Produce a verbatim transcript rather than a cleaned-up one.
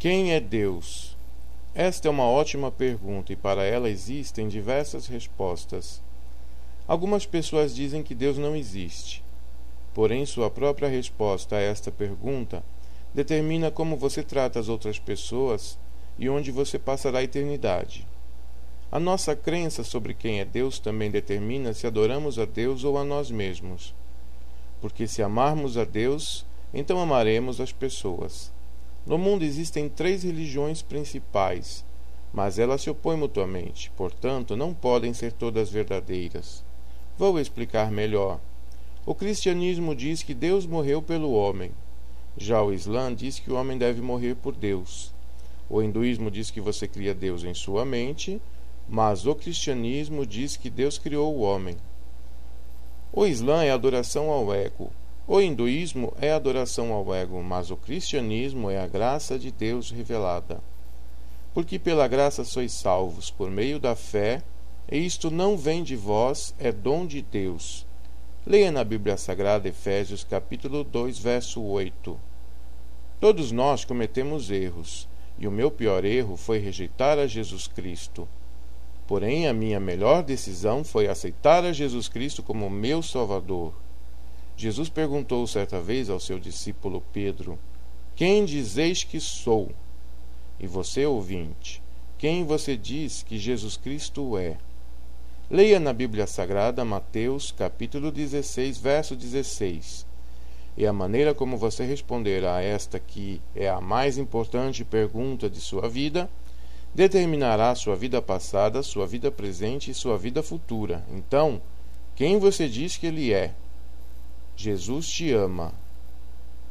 Quem é Deus? Esta é uma ótima pergunta e para ela existem diversas respostas. Algumas pessoas dizem que Deus não existe. Porém, sua própria resposta a esta pergunta determina como você trata as outras pessoas e onde você passará a eternidade. A nossa crença sobre quem é Deus também determina se adoramos a Deus ou a nós mesmos. Porque se amarmos a Deus, então amaremos as pessoas. No mundo existem três religiões principais, mas elas se opõem mutuamente, portanto não podem ser todas verdadeiras. Vou explicar melhor. O cristianismo diz que Deus morreu pelo homem. Já o Islã diz que o homem deve morrer por Deus. O hinduísmo diz que você cria Deus em sua mente, mas o cristianismo diz que Deus criou o homem. O Islã é adoração ao ego. O hinduísmo é adoração ao ego, mas o cristianismo é a graça de Deus revelada. Porque pela graça sois salvos, por meio da fé, e isto não vem de vós, é dom de Deus. Leia na Bíblia Sagrada Efésios capítulo dois, verso oito. Todos nós cometemos erros, e o meu pior erro foi rejeitar a Jesus Cristo. Porém, a minha melhor decisão foi aceitar a Jesus Cristo como meu Salvador. Jesus perguntou certa vez ao seu discípulo Pedro: Quem dizeis que sou? E você, ouvinte, quem você diz que Jesus Cristo é? Leia na Bíblia Sagrada Mateus capítulo dezesseis, verso dezesseis. E a maneira como você responder a esta que é a mais importante pergunta de sua vida determinará sua vida passada, sua vida presente e sua vida futura. Então, quem você diz que ele é? Jesus te ama.